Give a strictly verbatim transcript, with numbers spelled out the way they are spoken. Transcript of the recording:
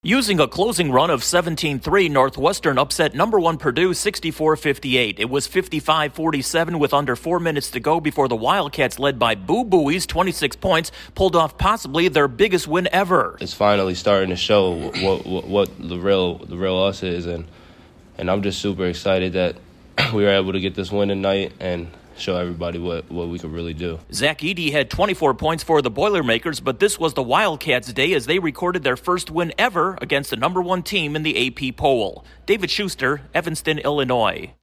Using a closing run of seventeen three, Northwestern upset number one Purdue sixty-four fifty-eight. It was fifty-five forty-seven with under four minutes to go before the Wildcats, led by Boo Buies, twenty-six points, pulled off possibly their biggest win ever. It's finally starting to show what what, what the real the real us is, and and I'm just super excited that we were able to get this win tonight and show everybody what, what we could really do. Zach Edey had twenty-four points for the Boilermakers, but this was the Wildcats' day as they recorded their first win ever against the number one team in the A P poll. David Schuster, Evanston, Illinois.